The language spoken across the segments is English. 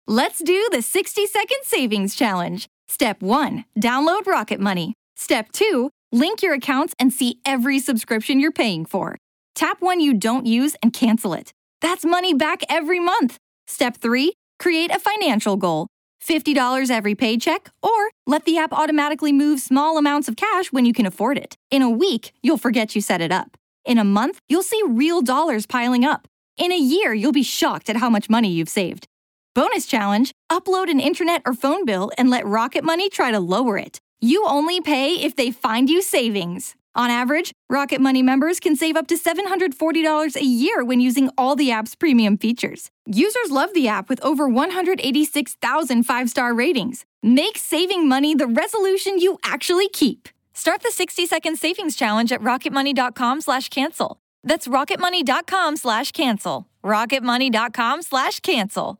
Let's do the 60-second savings challenge. Step 1, download Rocket Money. Step 2, link your accounts and see every subscription you're paying for. Tap one you don't use and cancel it. That's money back every month. Step 3, create a financial goal. $50 every paycheck, or let the app automatically move small amounts of cash when you can afford it. In a week, you'll forget you set it up. In a month, you'll see real dollars piling up. In a year, you'll be shocked at how much money you've saved. Bonus challenge, upload an internet or phone bill and let Rocket Money try to lower it. You only pay if they find you savings. On average, Rocket Money members can save up to $740 a year when using all the app's premium features. Users love the app with over 186,000 five-star ratings. Make saving money the resolution you actually keep. Start the 60-second savings challenge at rocketmoney.com/cancel. That's rocketmoney.com/cancel. rocketmoney.com/cancel.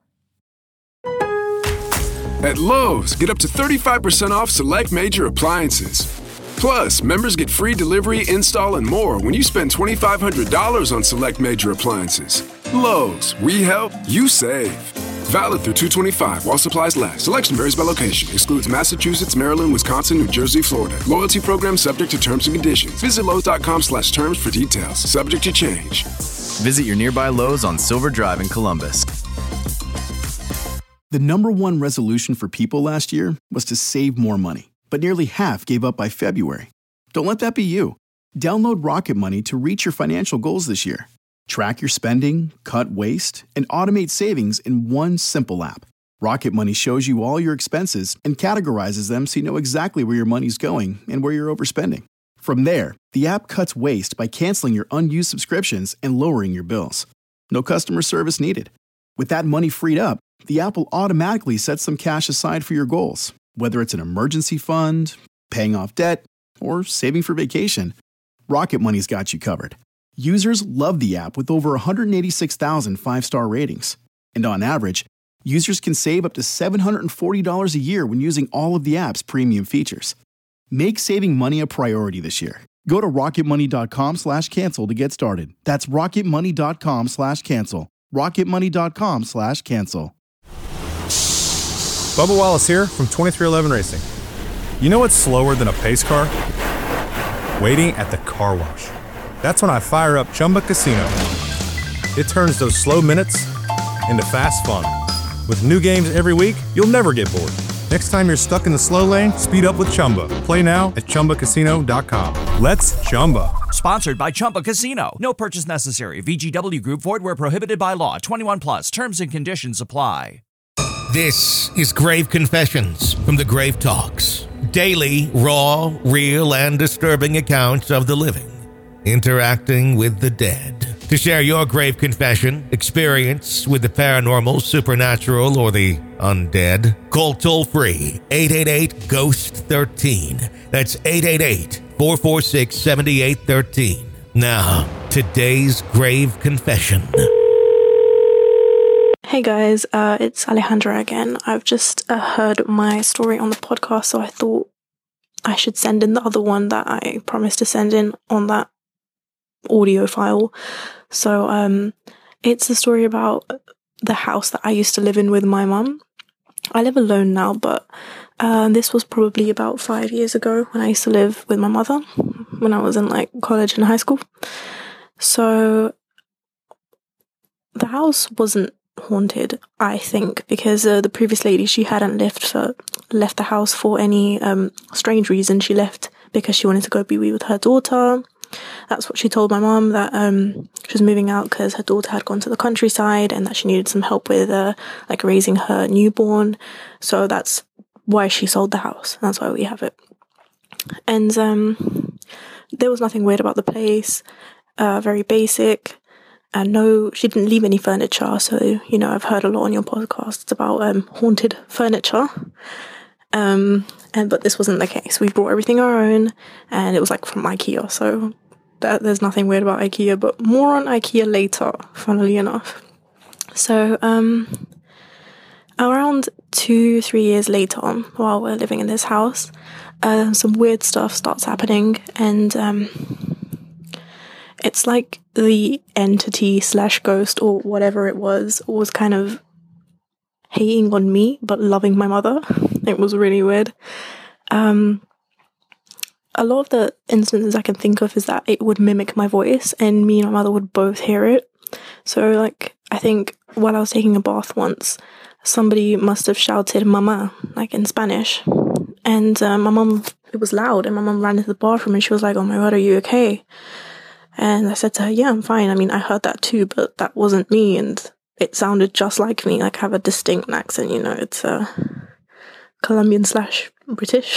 At Lowe's, get up to 35% off select major appliances. Plus, members get free delivery, install, and more when you spend $2,500 on select major appliances. Lowe's, we help, you save. Valid through 2/25 while supplies last. Selection varies by location. Excludes Massachusetts, Maryland, Wisconsin, New Jersey, Florida. Loyalty program subject to terms and conditions. Visit Lowe's.com/terms for details. Subject to change. Visit your nearby Lowe's on Silver Drive in Columbus. The number one resolution for people last year was to save more money, but nearly half gave up by February. Don't let that be you. Download Rocket Money to reach your financial goals this year. Track your spending, cut waste, and automate savings in one simple app. Rocket Money shows you all your expenses and categorizes them so you know exactly where your money's going and where you're overspending. From there, the app cuts waste by canceling your unused subscriptions and lowering your bills. No customer service needed. With that money freed up, the app will automatically set some cash aside for your goals, whether it's an emergency fund, paying off debt, or saving for vacation. Rocket Money's got you covered. Users love the app with over 186,000 five-star ratings. And on average, users can save up to $740 a year when using all of the app's premium features. Make saving money a priority this year. Go to rocketmoney.com/cancel to get started. That's rocketmoney.com/cancel. rocketmoney.com/cancel. Bubba Wallace here from 2311 Racing. You know what's slower than a pace car? Waiting at the car wash. That's when I fire up Chumba Casino. It turns those slow minutes into fast fun. With new games every week, you'll never get bored. Next time you're stuck in the slow lane, speed up with Chumba. Play now at ChumbaCasino.com. Let's Chumba. Sponsored by Chumba Casino. No purchase necessary. VGW Group. Void where prohibited by law. 21 plus. Terms and conditions apply. This is Grave Confessions from the Grave Talks. Daily, raw, real, and disturbing accounts of the living interacting with the dead. To share your grave confession, experience with the paranormal, supernatural, or the undead, call toll-free 888-GHOST-13. That's 888-446-7813. Now, today's grave confession. Hey guys, it's Alejandra again. I've just heard my story on the podcast, so I thought I should send in the other one that I promised to send in on that audio file. So it's a story about the house that I used to live in with my mum. I live alone now, but this was probably about 5 years ago when I used to live with my mother when I was in like college and high school. So the house wasn't haunted, I think, because the previous lady, she hadn't left the house for any strange reason. She left because she wanted to go be with her daughter. That's what she told my mum, that she was moving out because her daughter had gone to the countryside and that she needed some help with like raising her newborn. So that's why she sold the house. That's why we have it. And there was nothing weird about the place. Very basic. And no, she didn't leave any furniture. So, you know, I've heard a lot on your podcasts about haunted furniture. But this wasn't the case. We brought everything our own, and it was like from IKEA. So there's nothing weird about IKEA, but more on IKEA later, funnily enough. So around 2-3 years later, while we're living in this house, some weird stuff starts happening, and it's like the entity / ghost or whatever it was kind of hating on me but loving my mother. It was really weird. A lot of the instances I can think of is that it would mimic my voice, and me and my mother would both hear it. So, like, I think while I was taking a bath once, somebody must have shouted "mama," like in Spanish. And my mum, it was loud, and my mum ran into the bathroom and she was like, "Oh my God, are you okay?" And I said to her, "Yeah, I'm fine. I mean, I heard that too, but that wasn't me, and it sounded just like me. Like, I have a distinct accent, you know, it's Colombian/British."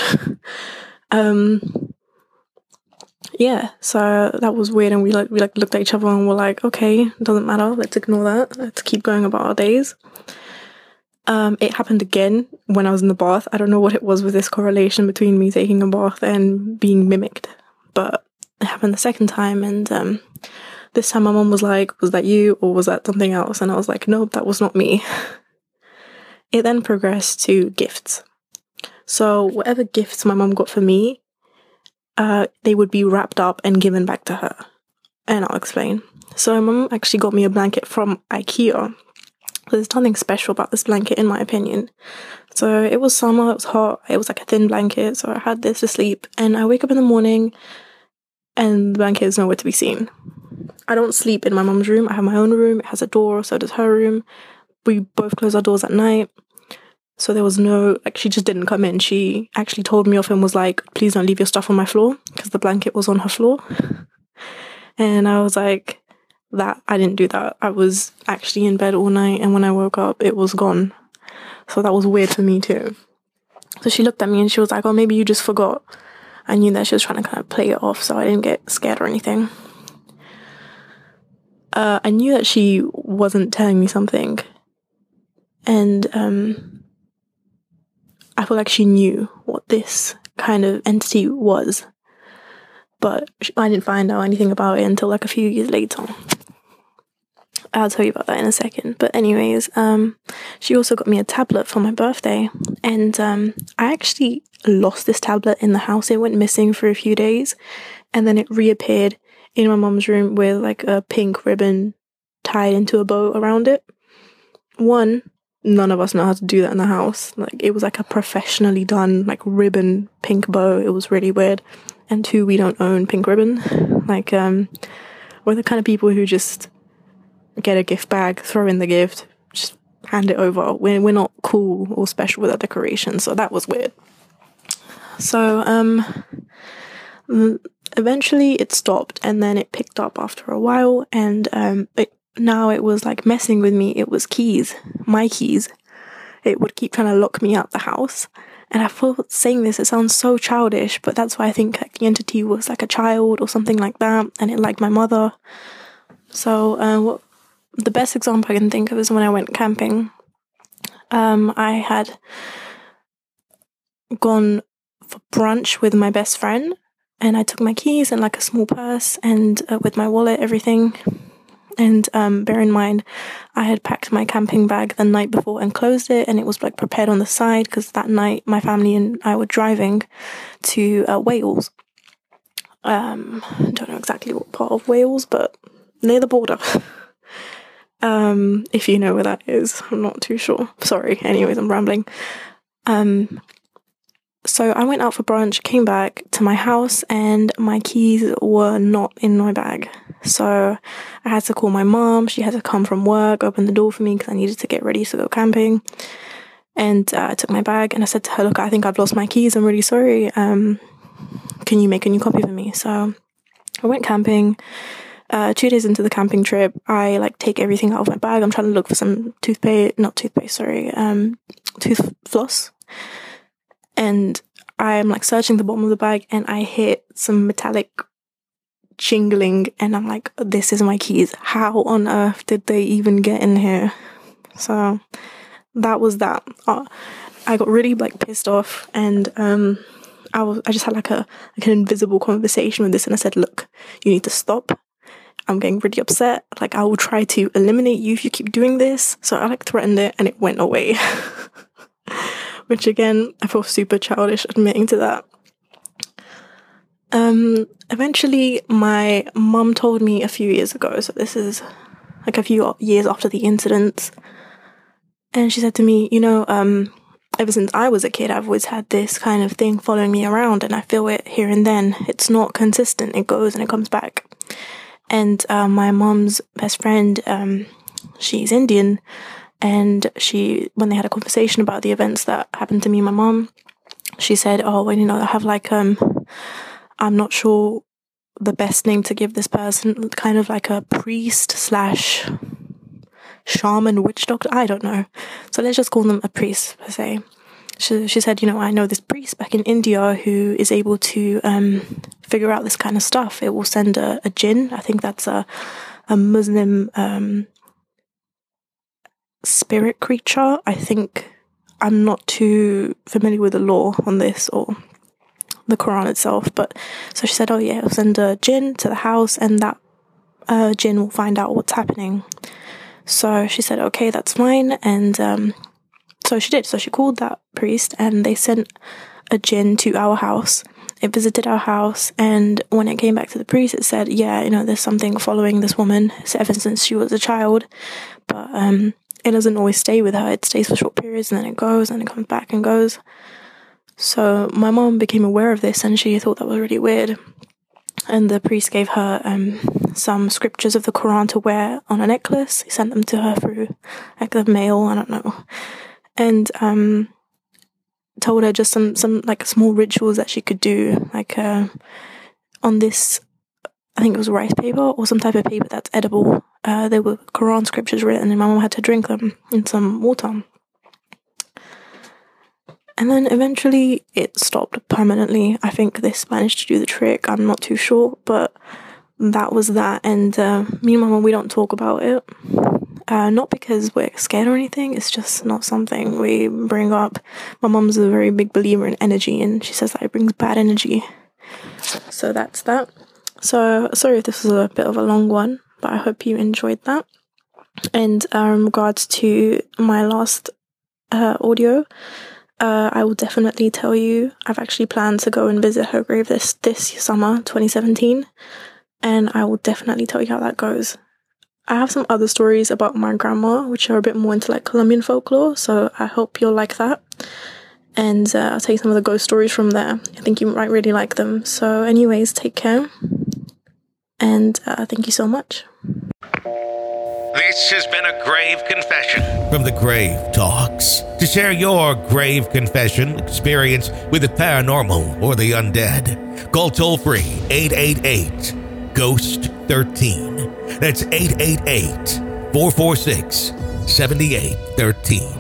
Yeah, so that was weird, and we looked at each other and were like, okay, doesn't matter, let's ignore that, let's keep going about our days. It happened again when I was in the bath. I don't know what it was with this correlation between me taking a bath and being mimicked, but it happened the second time, and this time my mum was like, "Was that you, or was that something else?" And I was like, "Nope, that was not me." It then progressed to gifts. So whatever gifts my mum got for me, they would be wrapped up and given back to her. And I'll explain. So my mum actually got me a blanket from IKEA. There's nothing special about this blanket, in my opinion. So it was summer, it was hot, it was like a thin blanket, so I had this to sleep. And I wake up in the morning and the blanket is nowhere to be seen. I don't sleep in my mum's room. I have my own room. It has a door, so does her room. We both close our doors at night. So there was no, like, she just didn't come in. She actually told me off and was like, "Please don't leave your stuff on my floor," because the blanket was on her floor. And I was like, I didn't do that. I was actually in bed all night, and when I woke up, it was gone. So that was weird for me too. So she looked at me and she was like, "Oh, maybe you just forgot." I knew that she was trying to kind of play it off, so I didn't get scared or anything. I knew that she wasn't telling me something. And I feel like she knew what this kind of entity was, but I didn't find out anything about it until like a few years later. I'll tell you about that in a second. But anyways, she also got me a tablet for my birthday, and I actually lost this tablet in the house. It went missing for a few days, and then it reappeared in my mum's room with like a pink ribbon tied into a bow around it. One, none of us know how to do that in the house. Like, it was like a professionally done like ribbon pink bow. It was really weird. And two, we don't own pink ribbon. Like, we're the kind of people who just get a gift bag, throw in the gift, just hand it over. We're not cool or special with our decorations, so that was weird. So eventually it stopped, and then it picked up after a while, and now it was like messing with me. It was keys, my keys. It would keep trying to lock me out the house. And I thought, saying this, it sounds so childish, but that's why I think like the entity was like a child or something like that, and it liked my mother. So the best example I can think of is when I went camping. I had gone for brunch with my best friend, and I took my keys and like a small purse and with my wallet, everything. And bear in mind, I had packed my camping bag the night before and closed it, and it was like prepared on the side because that night my family and I were driving to Wales. Don't know exactly what part of Wales, but near the border. If you know where that is, I'm not too sure. Sorry. Anyways, I'm rambling. So I went out for brunch, came back to my house, and my keys were not in my bag. So I had to call my mom. She had to come from work, open the door for me because I needed to get ready to go camping. And I took my bag and I said to her, "Look, I think I've lost my keys. I'm really sorry. Can you make a new copy for me?" So I went camping. 2 days into the camping trip, I like take everything out of my bag. I'm trying to look for some tooth floss. And I'm like searching the bottom of the bag, and I hit some metallic jingling, and I'm like, "This is my keys. How on earth did they even get in here?" So that was that. I got really like pissed off, and I just had like an invisible conversation with this, and I said, "Look, you need to stop. I'm getting really upset. Like, I will try to eliminate you if you keep doing this." So I like threatened it, and it went away. Which again, I feel super childish admitting to that. Eventually my mum told me a few years ago, so this is like a few years after the incident, And she said to me, ever since I was a kid, I've always had this kind of thing following me around, and I feel it here and then. It's not consistent. It goes and it comes back. And my mom's best friend, she's Indian, and when they had a conversation about the events that happened to me and my mom, she said, I have I'm not sure the best name to give this person, kind of like a priest / shaman, witch doctor, I don't know. So let's just call them a priest, per se. She said, I know this priest back in India who is able to figure out this kind of stuff. It will send a jinn. I think that's a Muslim spirit creature. I think I'm not too familiar with the law on this or the Quran itself. But so she said, it'll send a jinn to the house, and that jinn will find out what's happening. So she said, okay, that's fine. And so she did. So she called that priest, and they sent a jinn to our house. It visited our house, and when it came back to the priest, it said, there's something following this woman ever since she was a child, but it doesn't always stay with her. It stays for short periods, and then it goes, and it comes back and goes. So my mom became aware of this, and she thought that was really weird. And the priest gave her some scriptures of the Quran to wear on a necklace. He sent them to her through the mail, I don't know. And told her just some small rituals that she could do, on this, I think it was rice paper or some type of paper that's edible. There were Quran scriptures written, and my mom had to drink them in some water. And then eventually it stopped permanently. I think this managed to do the trick. I'm not too sure, but that was that. And me and my mom, we don't talk about it. Not because we're scared or anything. It's just not something we bring up. My mom's a very big believer in energy, and she says that it brings bad energy. So that's that. So sorry if this was a bit of a long one, but I hope you enjoyed that. And in regards to my last audio, I will definitely tell you, I've actually planned to go and visit her grave this summer, 2017, and I will definitely tell you how that goes. I have some other stories about my grandma, which are a bit more into Colombian folklore, so I hope you'll like that. And I'll tell you some of the ghost stories from there. I think you might really like them. So anyways, take care, and thank you so much. This has been a grave confession from the Grave Talks. To share your grave confession experience with the paranormal or the undead, call toll-free 888-GHOST-13. That's 888-446-7813.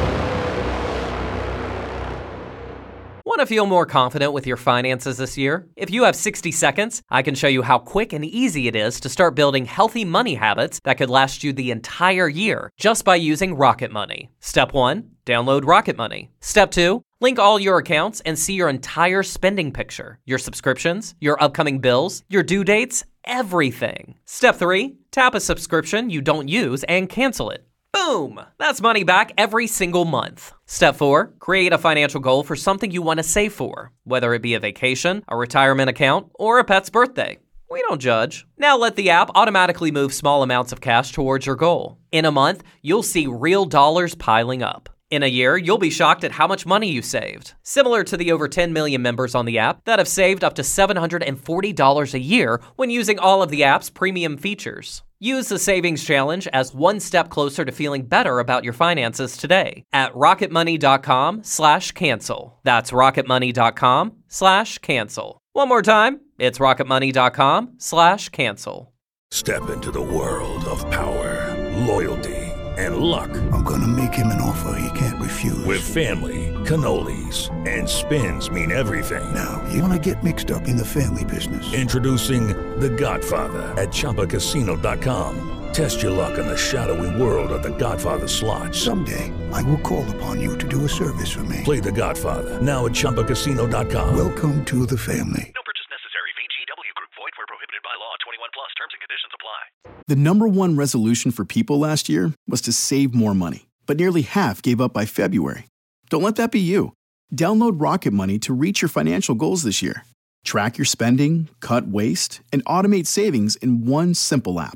Want to feel more confident with your finances this year? If you have 60 seconds, I can show you how quick and easy it is to start building healthy money habits that could last you the entire year just by using Rocket Money. Step 1, download Rocket Money. Step 2, link all your accounts and see your entire spending picture, your subscriptions, your upcoming bills, your due dates, everything. Step 3, tap a subscription you don't use and cancel it. Boom! That's money back every single month. Step 4, create a financial goal for something you want to save for, whether it be a vacation, a retirement account, or a pet's birthday. We don't judge. Now let the app automatically move small amounts of cash towards your goal. In a month, you'll see real dollars piling up. In a year, you'll be shocked at how much money you saved. Similar to the over 10 million members on the app that have saved up to $740 a year when using all of the app's premium features. Use the Savings Challenge as one step closer to feeling better about your finances today at rocketmoney.com/cancel. That's rocketmoney.com/cancel. One more time, it's rocketmoney.com/cancel. Step into the world of power, loyalty, and luck. I'm gonna make him an offer he can't refuse. With family, cannolis, and spins mean everything. Now, you wanna get mixed up in the family business. Introducing The Godfather at ChumbaCasino.com. Test your luck in the shadowy world of The Godfather slot. Someday, I will call upon you to do a service for me. Play The Godfather now at ChumbaCasino.com. Welcome to the family. No purchase necessary. VGW Group. Void where prohibited by law. 21 plus. Terms and conditions apply. The number one resolution for people last year was to save more money, but nearly half gave up by February. Don't let that be you. Download Rocket Money to reach your financial goals this year. Track your spending, cut waste, and automate savings in one simple app.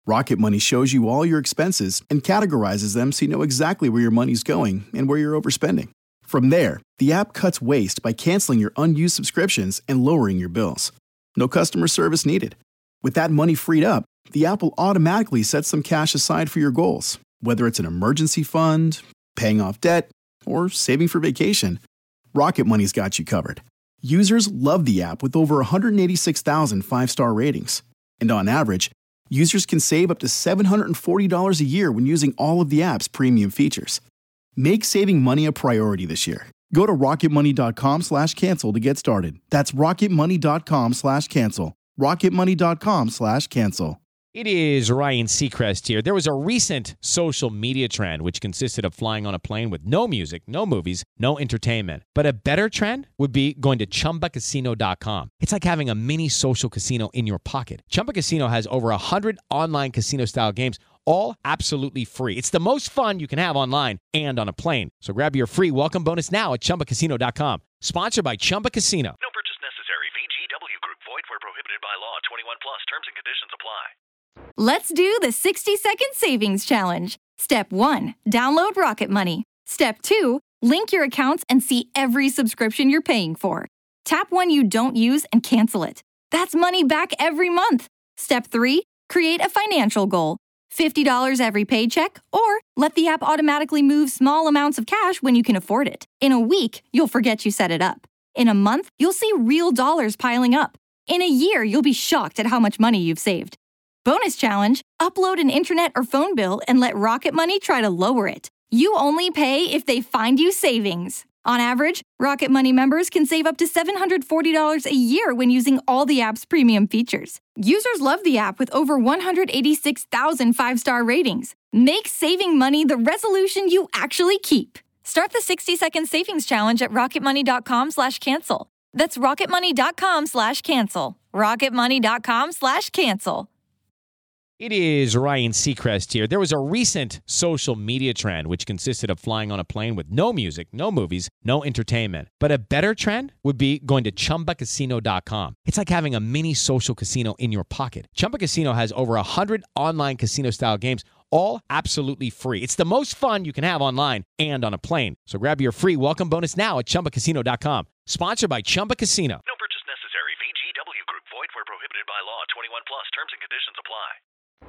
Rocket Money shows you all your expenses and categorizes them so you know exactly where your money's going and where you're overspending. From there, the app cuts waste by canceling your unused subscriptions and lowering your bills. No customer service needed. With that money freed up, the app will automatically set some cash aside for your goals, whether it's an emergency fund, paying off debt, or saving for vacation. Rocket Money's got you covered. Users love the app with over 186,000 five-star ratings. And on average, users can save up to $740 a year when using all of the app's premium features. Make saving money a priority this year. Go to rocketmoney.com/cancel to get started. That's rocketmoney.com/cancel. rocketmoney.com/cancel. It is Ryan Seacrest here. There was a recent social media trend which consisted of flying on a plane with no music, no movies, no entertainment. But a better trend would be going to ChumbaCasino.com. It's like having a mini social casino in your pocket. Chumba Casino has over 100 online casino-style games, all absolutely free. It's the most fun you can have online and on a plane. So grab your free welcome bonus now at ChumbaCasino.com. Sponsored by Chumba Casino. No purchase necessary. VGW Group. Void where prohibited by law. 21 plus. Terms and conditions apply. Let's do the 60-second savings challenge. Step 1, download Rocket Money. Step 2, link your accounts and see every subscription you're paying for. Tap one you don't use and cancel it. That's money back every month. Step 3, create a financial goal. $50 every paycheck, or let the app automatically move small amounts of cash when you can afford it. In a week, you'll forget you set it up. In a month, you'll see real dollars piling up. In a year, you'll be shocked at how much money you've saved. Bonus challenge, upload an internet or phone bill and let Rocket Money try to lower it. You only pay if they find you savings. On average, Rocket Money members can save up to $740 a year when using all the app's premium features. Users love the app with over 186,000 five-star ratings. Make saving money the resolution you actually keep. Start the 60-second savings challenge at rocketmoney.com/cancel. That's rocketmoney.com/cancel. rocketmoney.com/cancel. It is Ryan Seacrest here. There was a recent social media trend which consisted of flying on a plane with no music, no movies, no entertainment. But a better trend would be going to ChumbaCasino.com. It's like having a mini social casino in your pocket. Chumba Casino has over 100 online casino-style games, all absolutely free. It's the most fun you can have online and on a plane. So grab your free welcome bonus now at ChumbaCasino.com. Sponsored by Chumba Casino. No purchase necessary. VGW Group. Void where prohibited by law. 21 plus. Terms and conditions apply.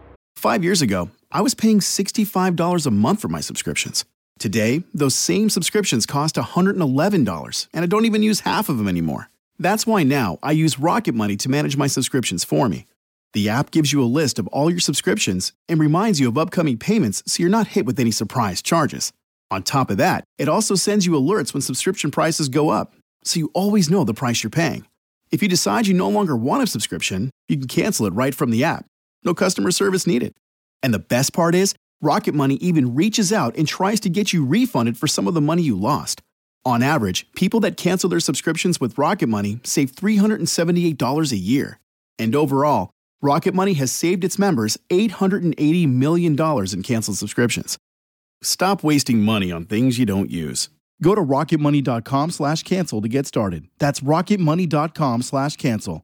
5 years ago, I was paying $65 a month for my subscriptions. Today, those same subscriptions cost $111, and I don't even use half of them anymore. That's why now I use Rocket Money to manage my subscriptions for me. The app gives you a list of all your subscriptions and reminds you of upcoming payments so you're not hit with any surprise charges. On top of that, it also sends you alerts when subscription prices go up, so you always know the price you're paying. If you decide you no longer want a subscription, you can cancel it right from the app. No customer service needed. And the best part is, Rocket Money even reaches out and tries to get you refunded for some of the money you lost. On average, people that cancel their subscriptions with Rocket Money save $378 a year. And overall, Rocket Money has saved its members $880 million in canceled subscriptions. Stop wasting money on things you don't use. Go to rocketmoney.com/cancel to get started. That's rocketmoney.com/cancel.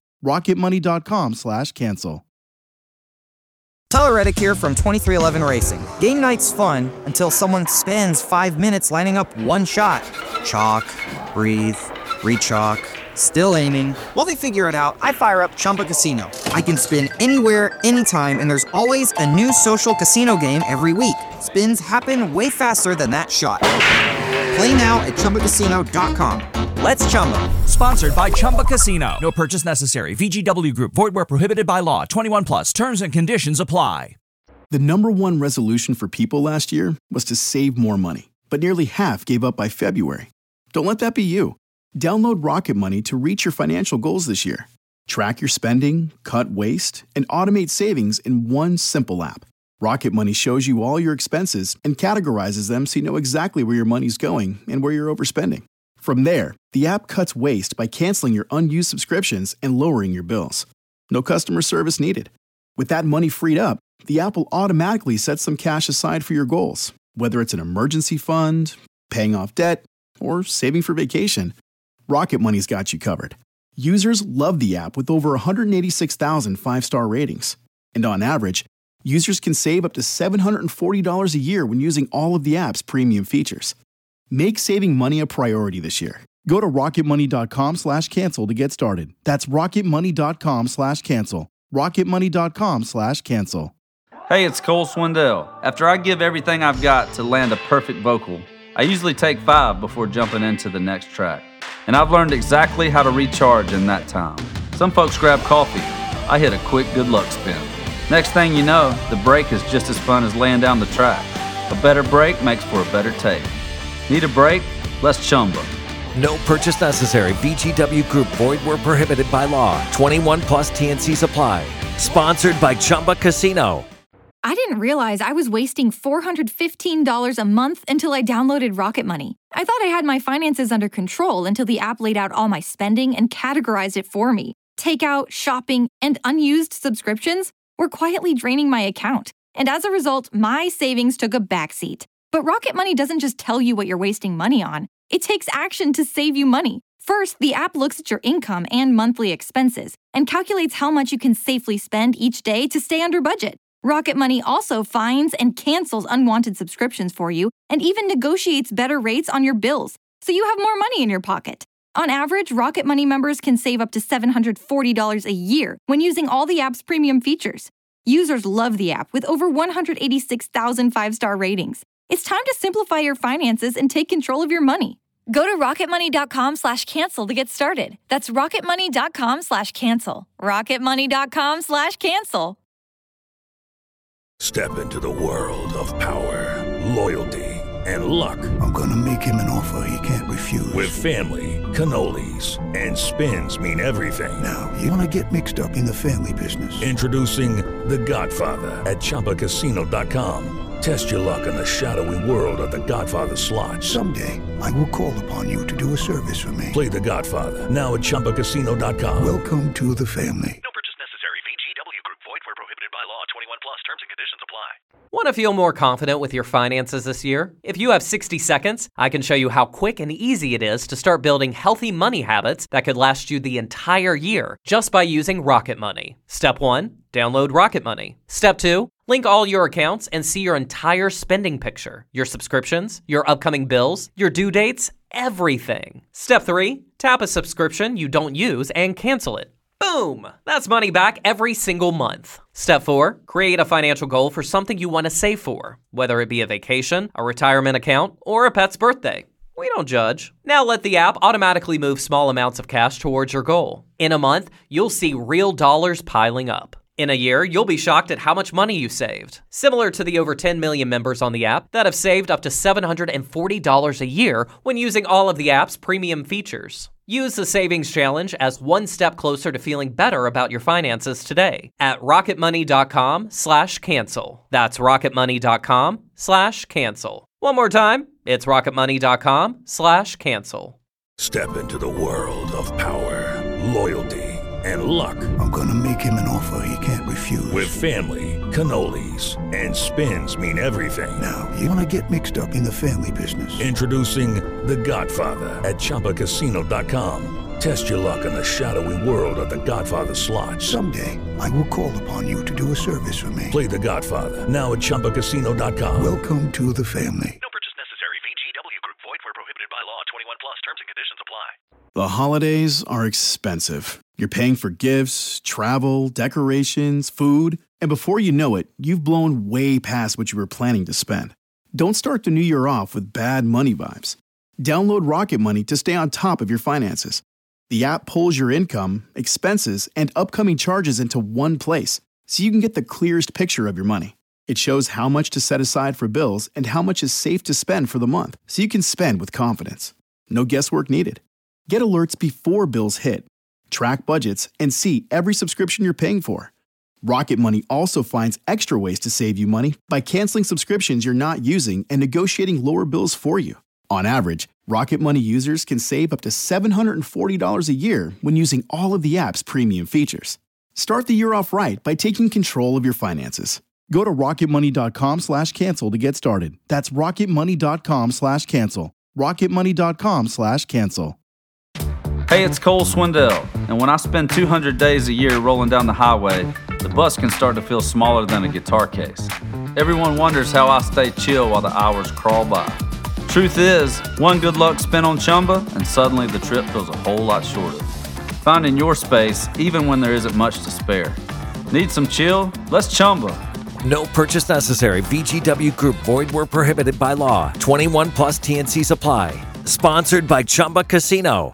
rocketmoney.com/cancel. Tyler Reddick here from 2311 Racing. Game night's fun until someone spends 5 minutes lining up one shot. Chalk, breathe, re-chalk, still aiming. While they figure it out, I fire up Chumba Casino. I can spin anywhere, anytime, and there's always a new social casino game every week. Spins happen way faster than that shot. Play now at ChumbaCasino.com. Let's Chumba. Sponsored by Chumba Casino. No purchase necessary. VGW Group. Void where prohibited by law. 21 plus. Terms and conditions apply. The number one resolution for people last year was to save more money, but nearly half gave up by February. Don't let that be you. Download Rocket Money to reach your financial goals this year. Track your spending, cut waste, and automate savings in one simple app. Rocket Money shows you all your expenses and categorizes them so you know exactly where your money's going and where you're overspending. From there, the app cuts waste by canceling your unused subscriptions and lowering your bills. No customer service needed. With that money freed up, the app will automatically set some cash aside for your goals, whether it's an emergency fund, paying off debt, or saving for vacation. Rocket Money's got you covered. Users love the app with over 186,000 five-star ratings. And on average, Users can save up to $740 a year when using all of the app's premium features. Make saving money a priority this year. Go to rocketmoney.com/cancel to get started. That's rocketmoney.com/cancel. rocketmoney.com/cancel. Hey, it's Cole Swindell. After I give everything I've got to land a perfect vocal, I usually take 5 before jumping into the next track. And I've learned exactly how to recharge in that time. Some folks grab coffee. I hit a quick good luck spin. Next thing you know, the break is just as fun as laying down the track. A better break makes for a better take. Need a break? Let's Chumba. No purchase necessary. VGW Group. Void where prohibited by law. 21 plus TNC supply. Sponsored by Chumba Casino. I didn't realize I was wasting $415 a month until I downloaded Rocket Money. I thought I had my finances under control until the app laid out all my spending and categorized it for me. Takeout, shopping, and unused subscriptions were quietly draining my account. And as a result, my savings took a backseat. But Rocket Money doesn't just tell you what you're wasting money on. It takes action to save you money. First, the app looks at your income and monthly expenses and calculates how much you can safely spend each day to stay under budget. Rocket Money also finds and cancels unwanted subscriptions for you and even negotiates better rates on your bills, so you have more money in your pocket. On average, Rocket Money members can save up to $740 a year when using all the app's premium features. Users love the app with over 186,000 5-star ratings. It's time to simplify your finances and take control of your money. Go to rocketmoney.com/cancel to get started. That's rocketmoney.com/cancel. rocketmoney.com/cancel. Step into the world of power, loyalty, and luck. I'm gonna make him an offer he can't refuse. With family, cannolis, and spins mean everything. Now, you wanna get mixed up in the family business. Introducing The Godfather at ChumbaCasino.com. Test your luck in the shadowy world of The Godfather slot. Someday, I will call upon you to do a service for me. Play The Godfather now at ChumbaCasino.com. Welcome to the family. No purchase necessary. VGW Group. Void where prohibited by law. 21 plus. Terms and conditions apply. Want to feel more confident with your finances this year? If you have 60 seconds, I can show you how quick and easy it is to start building healthy money habits that could last you the entire year just by using Rocket Money. Step 1, download Rocket Money. Step 2, link all your accounts and see your entire spending picture, your subscriptions, your upcoming bills, your due dates, everything. Step 3, tap a subscription you don't use and cancel it. Boom! That's money back every single month. Step 4, create a financial goal for something you want to save for, whether it be a vacation, a retirement account, or a pet's birthday. We don't judge. Now let the app automatically move small amounts of cash towards your goal. In a month, you'll see real dollars piling up. In a year, you'll be shocked at how much money you saved. Similar to the over 10 million members on the app that have saved up to $740 a year when using all of the app's premium features. Use the Savings Challenge as one step closer to feeling better about your finances today at rocketmoney.com/cancel. That's rocketmoney.com/cancel. One more time, it's rocketmoney.com/cancel. Step into the world of power, loyalty, and luck. I'm gonna make him an offer he can't refuse. With family, cannolis, and spins mean everything. Now, you wanna get mixed up in the family business. Introducing The Godfather at ChumbaCasino.com. Test your luck in the shadowy world of The Godfather slot. Someday, I will call upon you to do a service for me. Play The Godfather now at ChumbaCasino.com. Welcome to the family. No purchase necessary. VGW Group. Void where prohibited by law. 21 plus. Terms and conditions apply. The holidays are expensive. You're paying for gifts, travel, decorations, food, and before you know it, you've blown way past what you were planning to spend. Don't start the new year off with bad money vibes. Download Rocket Money to stay on top of your finances. The app pulls your income, expenses, and upcoming charges into one place, so you can get the clearest picture of your money. It shows how much to set aside for bills and how much is safe to spend for the month, so you can spend with confidence. No guesswork needed. Get alerts before bills hit. Track budgets and see every subscription you're paying for. Rocket Money also finds extra ways to save you money by canceling subscriptions you're not using and negotiating lower bills for you. On average, Rocket Money users can save up to $740 a year when using all of the app's premium features. Start the year off right by taking control of your finances. Go to rocketmoney.com/cancel to get started. That's rocketmoney.com/cancel. rocketmoney.com/cancel. Hey, it's Cole Swindell, and when I spend 200 days a year rolling down the highway, the bus can start to feel smaller than a guitar case. Everyone wonders how I stay chill while the hours crawl by. Truth is, one good luck spin on Chumba, and suddenly the trip feels a whole lot shorter. Finding your space, even when there isn't much to spare. Need some chill? Let's Chumba. No purchase necessary. VGW Group. Void where prohibited by law. 21 plus TNC Supply. Sponsored by Chumba Casino.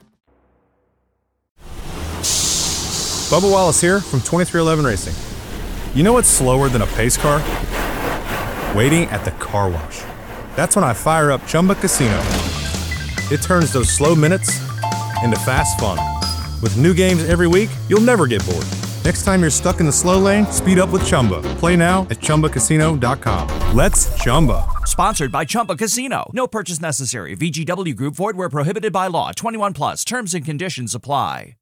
Bubba Wallace here from 2311 Racing. You know what's slower than a pace car? Waiting at the car wash. That's when I fire up Chumba Casino. It turns those slow minutes into fast fun. With new games every week, you'll never get bored. Next time you're stuck in the slow lane, speed up with Chumba. Play now at ChumbaCasino.com. Let's Chumba. Sponsored by Chumba Casino. No purchase necessary. VGW Group. Void where prohibited by law. 21 plus. Terms and conditions apply.